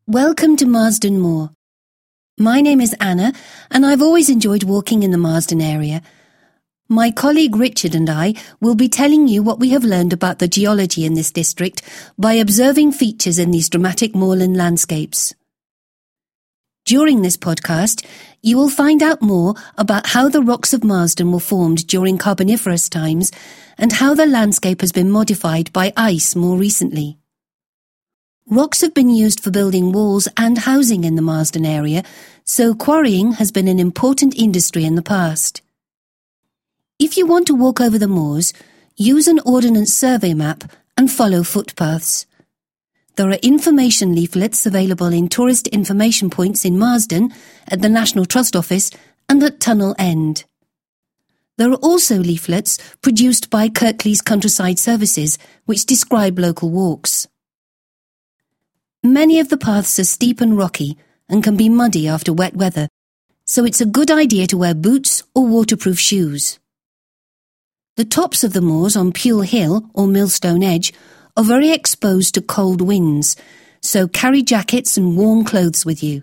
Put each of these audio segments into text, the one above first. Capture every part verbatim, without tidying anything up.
Welcome to Marsden Moor. My name is Anna, and I've always enjoyed walking in the Marsden area. My colleague Richard and I will be telling you what we have learned about the geology in this district by observing features in these dramatic moorland landscapes. During this podcast, you will find out more about how the rocks of Marsden were formed during Carboniferous times and how the landscape has been modified by ice more recently. Rocks have been used for building walls and housing in the Marsden area, so quarrying has been an important industry in the past. If you want to walk over the moors, use an Ordnance Survey map and follow footpaths. There are information leaflets available in tourist information points in Marsden, at the National Trust Office and at Tunnel End. There are also leaflets produced by Kirklees Countryside Services which describe local walks. Many of the paths are steep and rocky and can be muddy after wet weather, so it's a good idea to wear boots or waterproof shoes. The tops of the moors on Pule Hill or Millstone Edge are very exposed to cold winds, so carry jackets and warm clothes with you.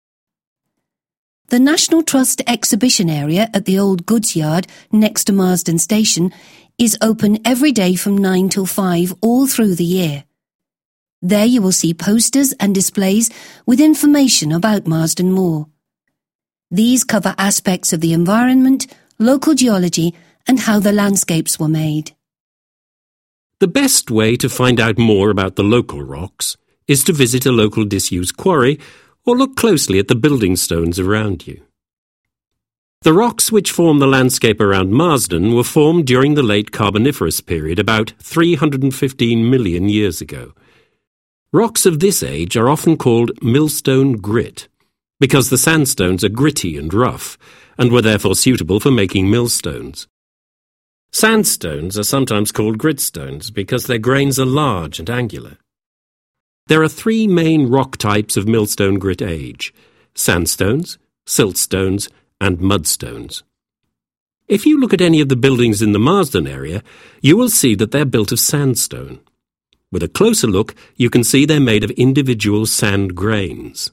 The National Trust exhibition area at the old goods yard next to Marsden Station is open every day from nine till five all through the year. There you will see posters and displays with information about Marsden Moor. These cover aspects of the environment, local geology, and how the landscapes were made. The best way to find out more about the local rocks is to visit a local disused quarry or look closely at the building stones around you. The rocks which form the landscape around Marsden were formed during the late Carboniferous period about three hundred fifteen million years ago. Rocks of this age are often called millstone grit, because the sandstones are gritty and rough, and were therefore suitable for making millstones. Sandstones are sometimes called gritstones because their grains are large and angular. There are three main rock types of millstone grit age: sandstones, siltstones, and mudstones. If you look at any of the buildings in the Marsden area, you will see that they're built of sandstone. With a closer look, you can see they're made of individual sand grains.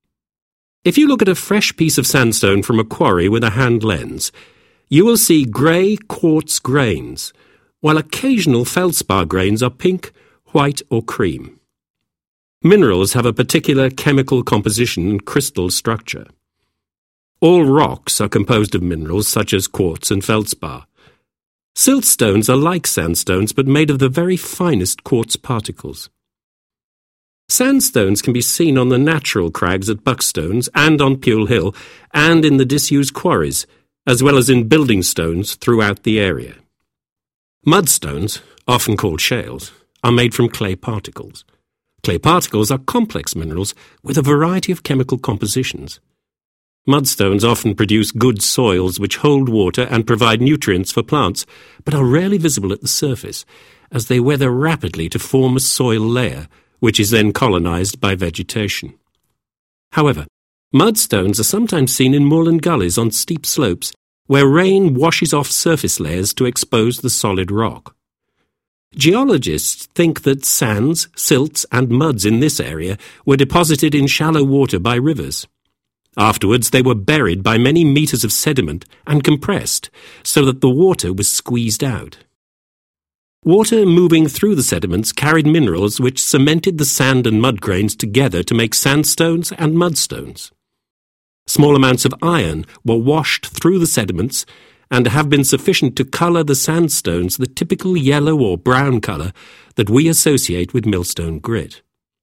If you look at a fresh piece of sandstone from a quarry with a hand lens, you will see grey quartz grains, while occasional feldspar grains are pink, white or cream. Minerals have a particular chemical composition and crystal structure. All rocks are composed of minerals such as quartz and feldspar. Siltstones are like sandstones but made of the very finest quartz particles. Sandstones can be seen on the natural crags at Buckstones and on Pule Hill and in the disused quarries, as well as in building stones throughout the area. Mudstones, often called shales, are made from clay particles. Clay particles are complex minerals with a variety of chemical compositions. Mudstones often produce good soils which hold water and provide nutrients for plants, but are rarely visible at the surface, as they weather rapidly to form a soil layer, which is then colonized by vegetation. However, mudstones are sometimes seen in moorland gullies on steep slopes, where rain washes off surface layers to expose the solid rock. Geologists think that sands, silts, and muds in this area were deposited in shallow water by rivers. Afterwards, they were buried by many metres of sediment and compressed so that the water was squeezed out. Water moving through the sediments carried minerals which cemented the sand and mud grains together to make sandstones and mudstones. Small amounts of iron were washed through the sediments and have been sufficient to colour the sandstones the typical yellow or brown colour that we associate with millstone grit.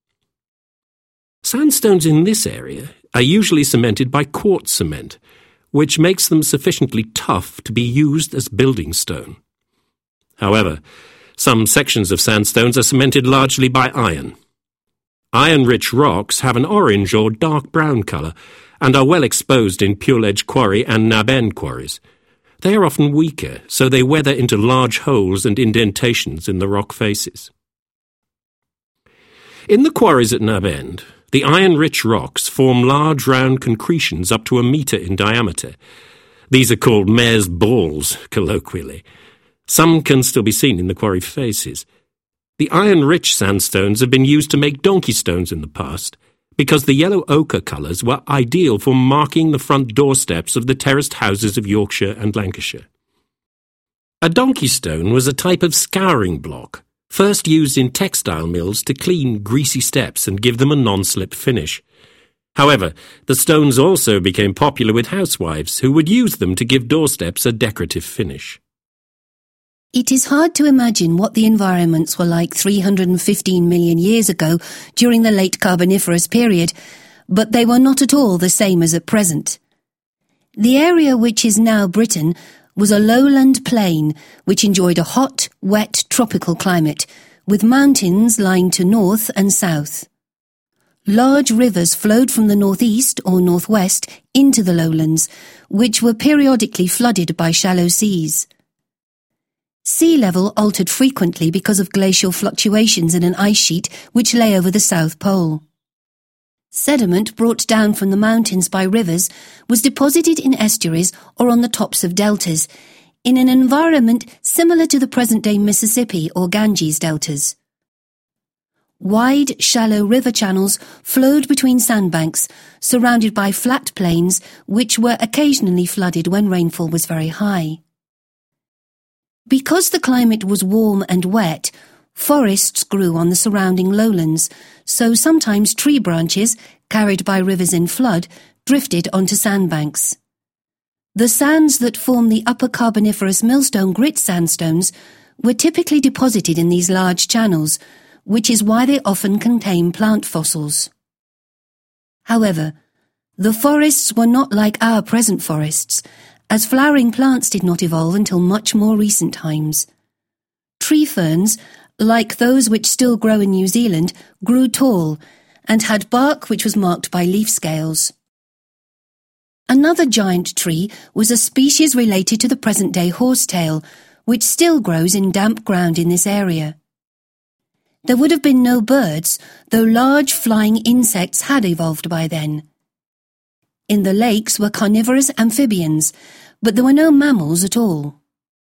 Sandstones in this area are usually cemented by quartz cement, which makes them sufficiently tough to be used as building stone. However, some sections of sandstones are cemented largely by iron. Iron-rich rocks have an orange or dark brown colour and are well exposed in Pule Edge Quarry and Nab End quarries. They are often weaker, so they weather into large holes and indentations in the rock faces. In the quarries at Nab End, the iron-rich rocks form large round concretions up to a metre in diameter. These are called mare's balls, colloquially. Some can still be seen in the quarry faces. The iron-rich sandstones have been used to make donkey stones in the past, because the yellow ochre colours were ideal for marking the front doorsteps of the terraced houses of Yorkshire and Lancashire. A donkey stone was a type of scouring block, first used in textile mills to clean greasy steps and give them a non-slip finish. However, the stones also became popular with housewives who would use them to give doorsteps a decorative finish. It is hard to imagine what the environments were like three hundred fifteen million years ago during the late Carboniferous period, but they were not at all the same as at present. The area which is now Britain was a lowland plain which enjoyed a hot, wet, tropical climate, with mountains lying to north and south. Large rivers flowed from the northeast or northwest into the lowlands, which were periodically flooded by shallow seas. Sea level altered frequently because of glacial fluctuations in an ice sheet which lay over the South Pole. Sediment brought down from the mountains by rivers was deposited in estuaries or on the tops of deltas, in an environment similar to the present-day Mississippi or Ganges deltas. Wide, shallow river channels flowed between sandbanks, surrounded by flat plains which were occasionally flooded when rainfall was very high. Because the climate was warm and wet, forests grew on the surrounding lowlands, so sometimes tree branches, carried by rivers in flood, drifted onto sandbanks. The sands that form the upper Carboniferous Millstone Grit sandstones were typically deposited in these large channels, which is why they often contain plant fossils. However, the forests were not like our present forests, as flowering plants did not evolve until much more recent times. Tree ferns, like those which still grow in New Zealand, grew tall and had bark which was marked by leaf scales. Another giant tree was a species related to the present-day horsetail, which still grows in damp ground in this area. There would have been no birds, though large flying insects had evolved by then. In the lakes were carnivorous amphibians, but there were no mammals at all.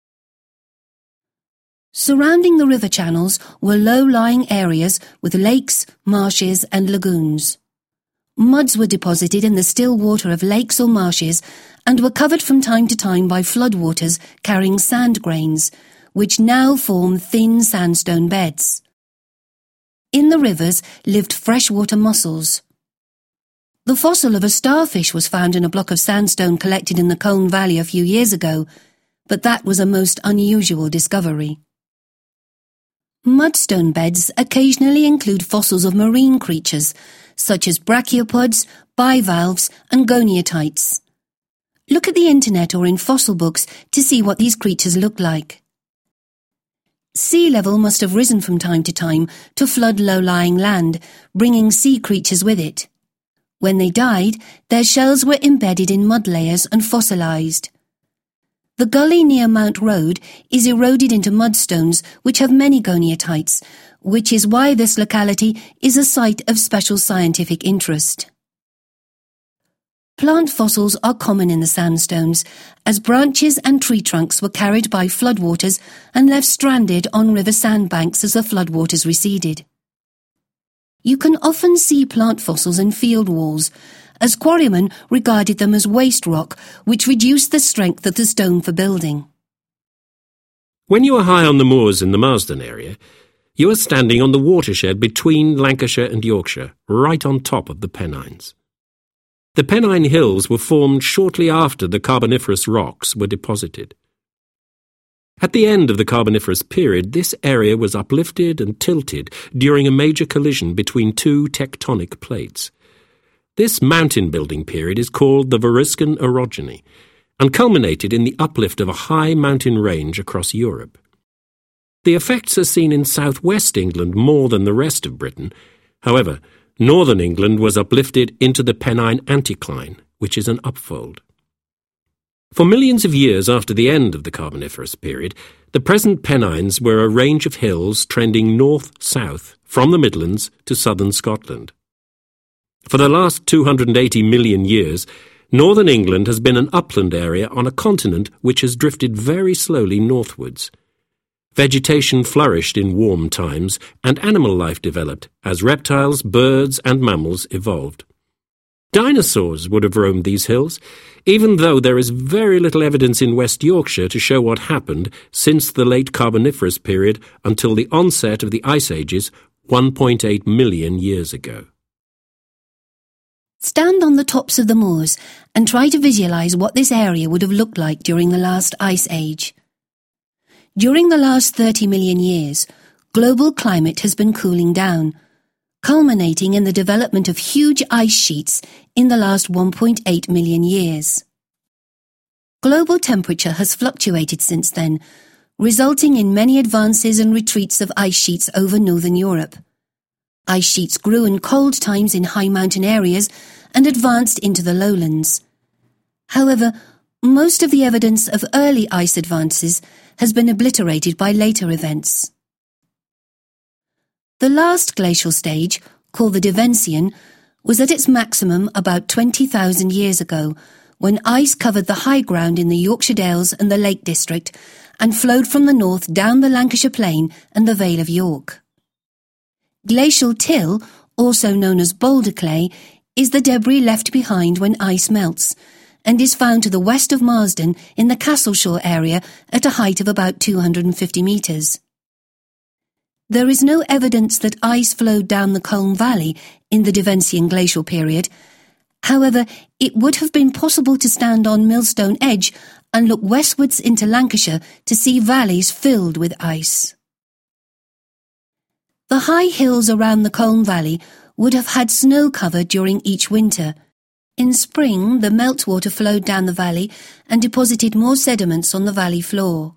Surrounding the river channels were low-lying areas with lakes, marshes and lagoons. Muds were deposited in the still water of lakes or marshes and were covered from time to time by floodwaters carrying sand grains, which now form thin sandstone beds. In the rivers lived freshwater mussels. The fossil of a starfish was found in a block of sandstone collected in the Colne Valley a few years ago, but that was a most unusual discovery. Mudstone beds occasionally include fossils of marine creatures, such as brachiopods, bivalves, and goniatites. Look at the internet or in fossil books to see what these creatures look like. Sea level must have risen from time to time to flood low-lying land, bringing sea creatures with it. When they died, their shells were embedded in mud layers and fossilized. The gully near Mount Road is eroded into mudstones which have many goniatites, which is why this locality is a site of special scientific interest. Plant fossils are common in the sandstones, as branches and tree trunks were carried by floodwaters and left stranded on river sandbanks as the floodwaters receded. You can often see plant fossils in field walls, as quarrymen regarded them as waste rock, which reduced the strength of the stone for building. When you are high on the moors in the Marsden area, you are standing on the watershed between Lancashire and Yorkshire, right on top of the Pennines. The Pennine Hills were formed shortly after the Carboniferous rocks were deposited. At the end of the Carboniferous period, this area was uplifted and tilted during a major collision between two tectonic plates. This mountain-building period is called the Variscan orogeny and culminated in the uplift of a high mountain range across Europe. The effects are seen in southwest England more than the rest of Britain. However, northern England was uplifted into the Pennine anticline, which is an upfold. For millions of years after the end of the Carboniferous period, the present Pennines were a range of hills trending north-south from the Midlands to southern Scotland. For the last two hundred eighty million years, northern England has been an upland area on a continent which has drifted very slowly northwards. Vegetation flourished in warm times, and animal life developed as reptiles, birds, and mammals evolved. Dinosaurs would have roamed these hills, even though there is very little evidence in West Yorkshire to show what happened since the late Carboniferous period until the onset of the Ice Ages one point eight million years ago. Stand on the tops of the moors and try to visualize what this area would have looked like during the last Ice Age. During the last thirty million years, global climate has been cooling down, culminating in the development of huge ice sheets in the last one point eight million years. Global temperature has fluctuated since then, resulting in many advances and retreats of ice sheets over northern Europe. Ice sheets grew in cold times in high mountain areas and advanced into the lowlands. However, most of the evidence of early ice advances has been obliterated by later events. The last glacial stage, called the Devensian, was at its maximum about twenty thousand years ago, when ice covered the high ground in the Yorkshire Dales and the Lake District and flowed from the north down the Lancashire Plain and the Vale of York. Glacial till, also known as boulder clay, is the debris left behind when ice melts, and is found to the west of Marsden in the Castleshore area at a height of about two hundred fifty metres. There is no evidence that ice flowed down the Colne Valley in the Devensian glacial period. However, it would have been possible to stand on Millstone Edge and look westwards into Lancashire to see valleys filled with ice. The high hills around the Colne Valley would have had snow cover during each winter. In spring, the meltwater flowed down the valley and deposited more sediments on the valley floor.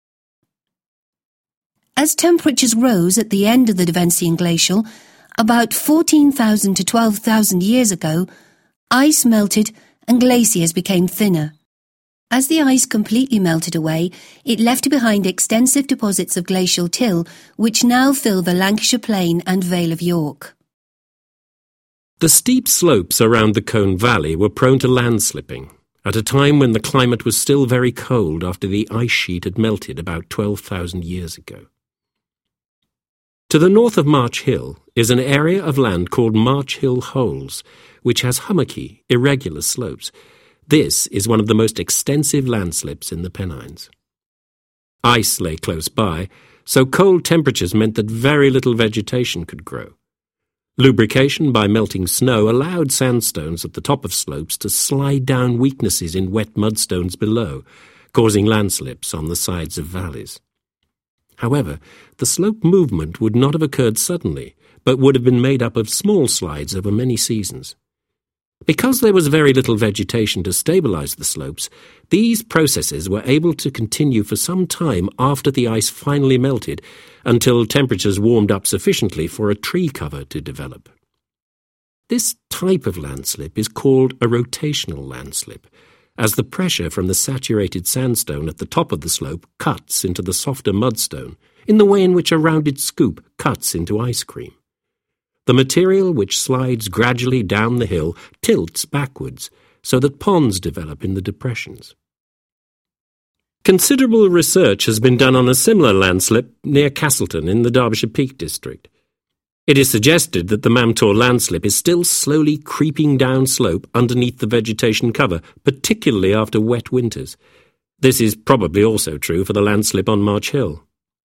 As temperatures rose at the end of the Devensian glacial, about fourteen thousand to twelve thousand years ago, ice melted and glaciers became thinner. As the ice completely melted away, it left behind extensive deposits of glacial till, which now fill the Lancashire Plain and Vale of York. The steep slopes around the Colne Valley were prone to landslipping, at a time when the climate was still very cold after the ice sheet had melted about twelve thousand years ago. To the north of March Hill is an area of land called March Hill Holes, which has hummocky, irregular slopes. This is one of the most extensive landslips in the Pennines. Ice lay close by, so cold temperatures meant that very little vegetation could grow. Lubrication by melting snow allowed sandstones at the top of slopes to slide down weaknesses in wet mudstones below, causing landslips on the sides of valleys. However, the slope movement would not have occurred suddenly, but would have been made up of small slides over many seasons. Because there was very little vegetation to stabilize the slopes, these processes were able to continue for some time after the ice finally melted, until temperatures warmed up sufficiently for a tree cover to develop. This type of landslip is called a rotational landslip, as the pressure from the saturated sandstone at the top of the slope cuts into the softer mudstone in the way in which a rounded scoop cuts into ice cream. The material which slides gradually down the hill tilts backwards so that ponds develop in the depressions. Considerable research has been done on a similar landslip near Castleton in the Derbyshire Peak District. It is suggested that the Mamtor landslip is still slowly creeping down slope underneath the vegetation cover, particularly after wet winters. This is probably also true for the landslip on March Hill.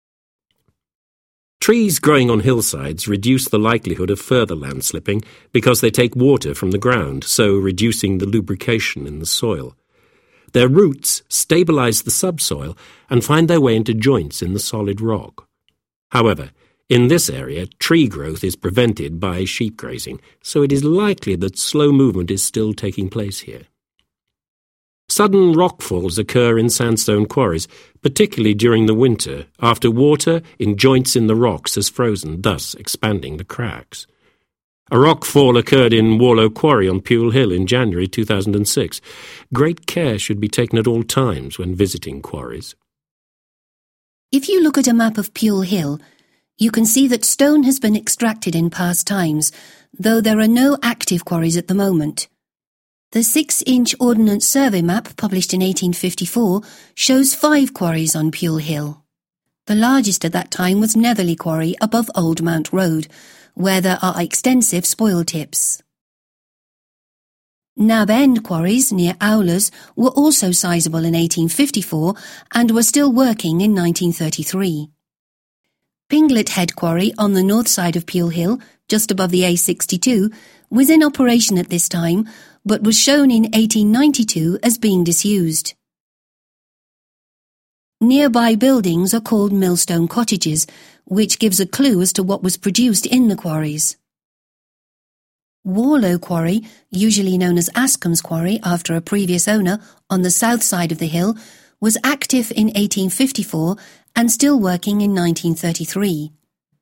Trees growing on hillsides reduce the likelihood of further landslipping because they take water from the ground, so reducing the lubrication in the soil. Their roots stabilize the subsoil and find their way into joints in the solid rock. However, in this area, tree growth is prevented by sheep grazing, so it is likely that slow movement is still taking place here. Sudden rockfalls occur in sandstone quarries, particularly during the winter, after water in joints in the rocks has frozen, thus expanding the cracks. A rockfall occurred in Warlow Quarry on Pewell Hill in January two thousand six. Great care should be taken at all times when visiting quarries. If you look at a map of Pewell Hill, you can see that stone has been extracted in past times, though there are no active quarries at the moment. The six-inch Ordnance Survey map, published in eighteen fifty-four, shows five quarries on Pewell Hill. The largest at that time was Netherley Quarry above Old Mount Road, where there are extensive spoil tips. Nab End quarries near Owlers were also sizable in eighteen fifty-four and were still working in nineteen thirty-three. Pinglet Head Quarry on the north side of Pule Hill, just above the A sixty-two, was in operation at this time, but was shown in eighteen ninety-two as being disused. Nearby buildings are called millstone cottages, which gives a clue as to what was produced in the quarries. Warlow Quarry, usually known as Ascombe's Quarry after a previous owner, on the south side of the hill, was active in eighteen fifty-four and still working in nineteen thirty-three.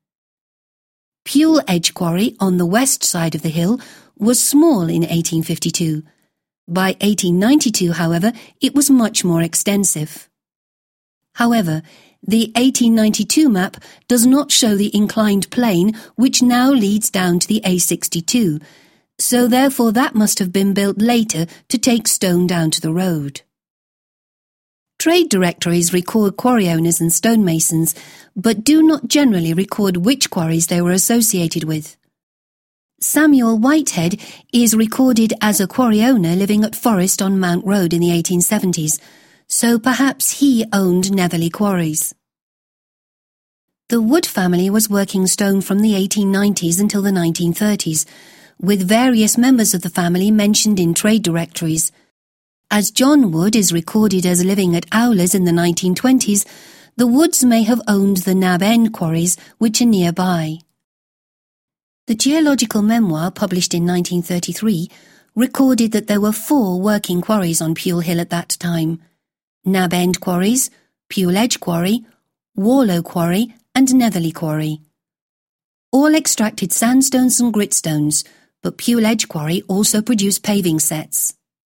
Pule Edge Quarry on the west side of the hill was small in eighteen fifty-two. By eighteen ninety-two, however, it was much more extensive. However, the eighteen ninety-two map does not show the inclined plane which now leads down to the A sixty-two, so therefore that must have been built later to take stone down to the road. Trade directories record quarry owners and stonemasons, but do not generally record which quarries they were associated with. Samuel Whitehead is recorded as a quarry owner living at Forest on Mount Road in the eighteen seventies, so perhaps he owned Netherley Quarries. The Wood family was working stone from the eighteen nineties until the nineteen thirties, with various members of the family mentioned in trade directories. As John Wood is recorded as living at Owlers in the nineteen twenties, the Woods may have owned the Nab End quarries, which are nearby. The Geological Memoir, published in nineteen thirty-three, recorded that there were four working quarries on Pule Hill at that time: Nab End quarries, Pule Edge Quarry, Warlow Quarry and Netherley Quarry. All extracted sandstones and gritstones, but Pule Edge Quarry also produced paving sets.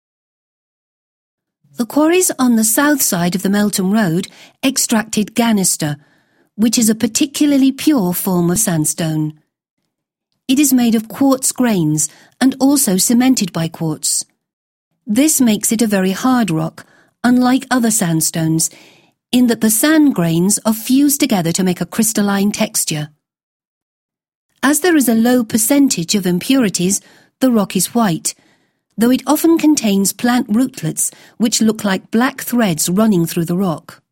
The quarries on the south side of the Melton Road extracted ganister, which is a particularly pure form of sandstone. It is made of quartz grains and also cemented by quartz. This makes it a very hard rock, unlike other sandstones, in that the sand grains are fused together to make a crystalline texture. As there is a low percentage of impurities, the rock is white, though it often contains plant rootlets which look like black threads running through the rock.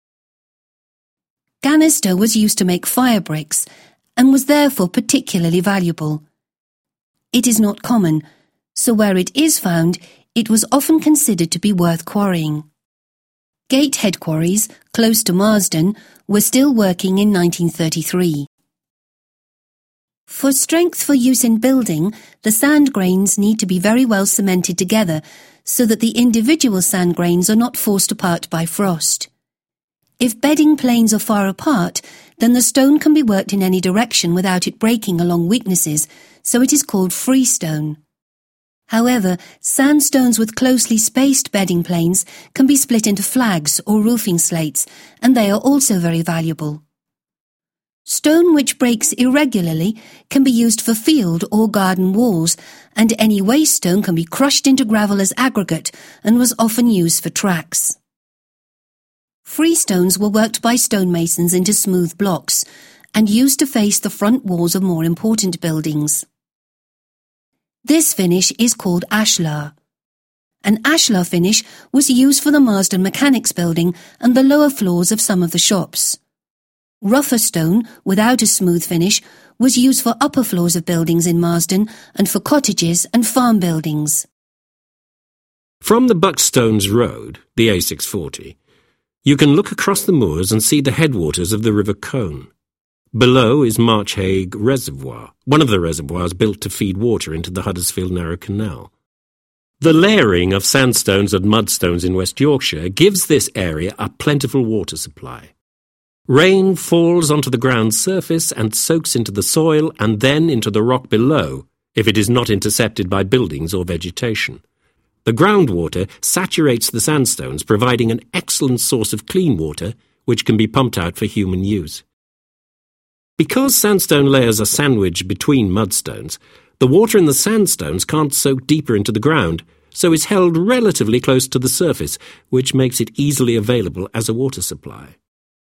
Ganister was used to make fire bricks and was therefore particularly valuable. It is not common, so where it is found, it was often considered to be worth quarrying. Gatehead quarries, close to Marsden, were still working in nineteen thirty-three. For strength for use in building, the sand grains need to be very well cemented together so that the individual sand grains are not forced apart by frost. If bedding planes are far apart, then the stone can be worked in any direction without it breaking along weaknesses, so it is called freestone. However, sandstones with closely spaced bedding planes can be split into flags or roofing slates, and they are also very valuable. Stone which breaks irregularly can be used for field or garden walls, and any waste stone can be crushed into gravel as aggregate and was often used for tracks. Freestones were worked by stonemasons into smooth blocks and used to face the front walls of more important buildings. This finish is called ashlar. An ashlar finish was used for the Marsden Mechanics building and the lower floors of some of the shops. Rougher stone, without a smooth finish, was used for upper floors of buildings in Marsden and for cottages and farm buildings. From the Buckstones Road, the A six forty, you can look across the moors and see the headwaters of the River Colne. Below is Marchhague Reservoir, one of the reservoirs built to feed water into the Huddersfield Narrow Canal. The layering of sandstones and mudstones in West Yorkshire gives this area a plentiful water supply. Rain falls onto the ground's surface and soaks into the soil and then into the rock below if it is not intercepted by buildings or vegetation. The groundwater saturates the sandstones, providing an excellent source of clean water which can be pumped out for human use. Because sandstone layers are sandwiched between mudstones, the water in the sandstones can't soak deeper into the ground, so is held relatively close to the surface, which makes it easily available as a water supply.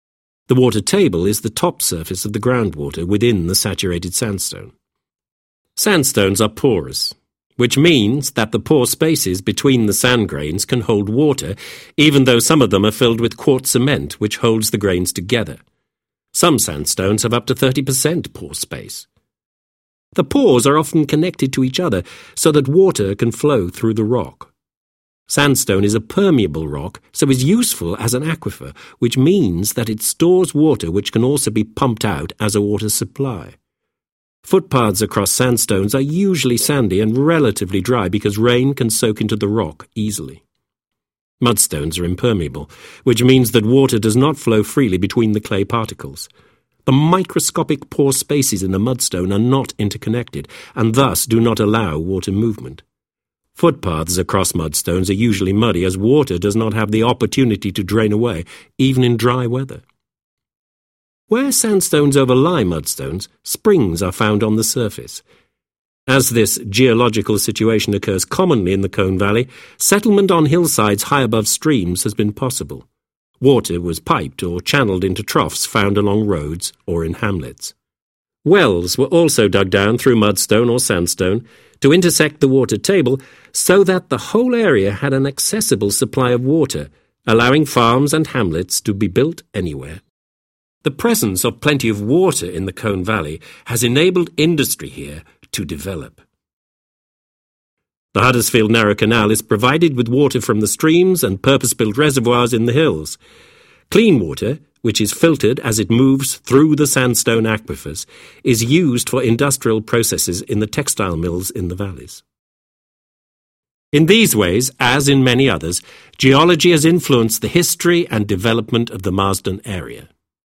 The water table is the top surface of the groundwater within the saturated sandstone. Sandstones are porous, which means that the pore spaces between the sand grains can hold water, even though some of them are filled with quartz cement, which holds the grains together. Some sandstones have up to thirty percent pore space. The pores are often connected to each other so that water can flow through the rock. Sandstone is a permeable rock, so is useful as an aquifer, which means that it stores water which can also be pumped out as a water supply. Footpaths across sandstones are usually sandy and relatively dry because rain can soak into the rock easily. Mudstones are impermeable, which means that water does not flow freely between the clay particles. The microscopic pore spaces in the mudstone are not interconnected and thus do not allow water movement. Footpaths across mudstones are usually muddy as water does not have the opportunity to drain away, even in dry weather. Where sandstones overlie mudstones, springs are found on the surface. As this geological situation occurs commonly in the Colne Valley, settlement on hillsides high above streams has been possible. Water was piped or channeled into troughs found along roads or in hamlets. Wells were also dug down through mudstone or sandstone to intersect the water table so that the whole area had an accessible supply of water, allowing farms and hamlets to be built anywhere. The presence of plenty of water in the Colne Valley has enabled industry here to develop. The Huddersfield Narrow Canal is provided with water from the streams and purpose-built reservoirs in the hills. Clean water, which is filtered as it moves through the sandstone aquifers, is used for industrial processes in the textile mills in the valleys. In these ways, as in many others, geology has influenced the history and development of the Marsden area.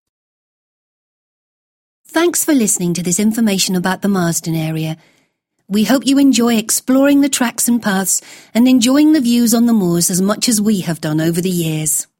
Thanks for listening to this information about the Marsden area. We hope you enjoy exploring the tracks and paths and enjoying the views on the moors as much as we have done over the years.